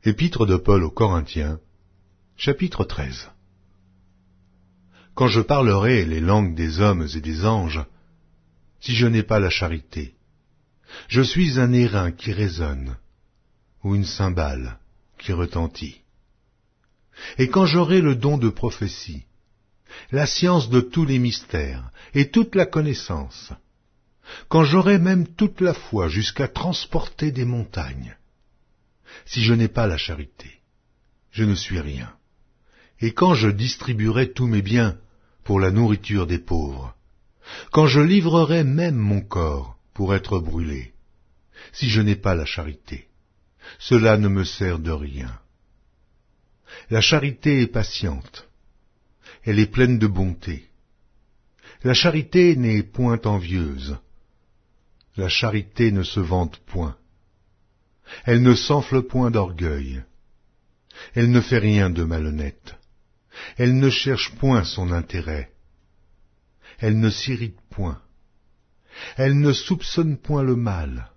Épître de Paul aux Corinthiens, chapitre 13. Quand je parlerai les langues des hommes et des anges, si je n'ai pas la charité, je suis un airain qui résonne, ou une cymbale qui retentit. Et quand j'aurai le don de prophétie, la science de tous les mystères et toute la connaissance, quand j'aurai même toute la foi jusqu'à transporter des montagnes, si je n'ai pas la charité, je ne suis rien. Et quand je distribuerai tous mes biens pour la nourriture des pauvres, quand je livrerai même mon corps pour être brûlé, si je n'ai pas la charité, cela ne me sert de rien. La charité est patiente, elle est pleine de bonté. La charité n'est point envieuse, la charité ne se vante point. Elle ne s'enfle point d'orgueil. Elle ne fait rien de malhonnête. Elle ne cherche point son intérêt. Elle ne s'irrite point. Elle ne soupçonne point le mal.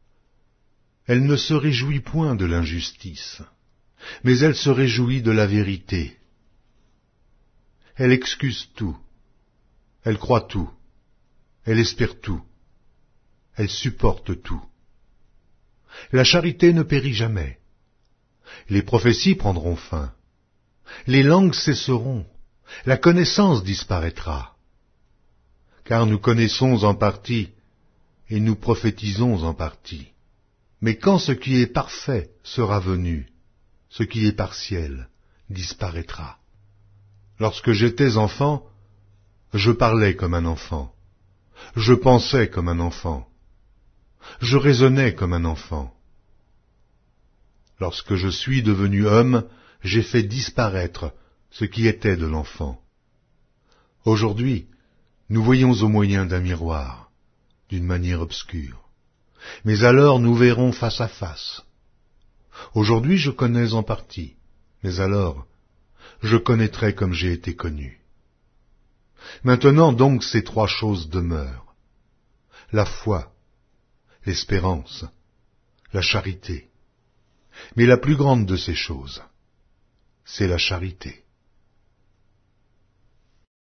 Elle ne se réjouit point de l'injustice, mais elle se réjouit de la vérité. Elle excuse tout. Elle croit tout. Elle espère tout. Elle supporte tout. La charité ne périt jamais. Les prophéties prendront fin. Les langues cesseront. La connaissance disparaîtra. Car nous connaissons en partie et nous prophétisons en partie. Mais quand ce qui est parfait sera venu, ce qui est partiel disparaîtra. Lorsque j'étais enfant, je parlais comme un enfant. Je pensais comme un enfant. Je raisonnais comme un enfant. Lorsque je suis devenu homme, j'ai fait disparaître ce qui était de l'enfant. Aujourd'hui, nous voyons au moyen d'un miroir, d'une manière obscure. Mais alors nous verrons face à face. Aujourd'hui je connais en partie, mais alors je connaîtrai comme j'ai été connu. Maintenant donc ces trois choses demeurent: la foi, l'espérance, la charité. Mais la plus grande de ces choses, c'est la charité.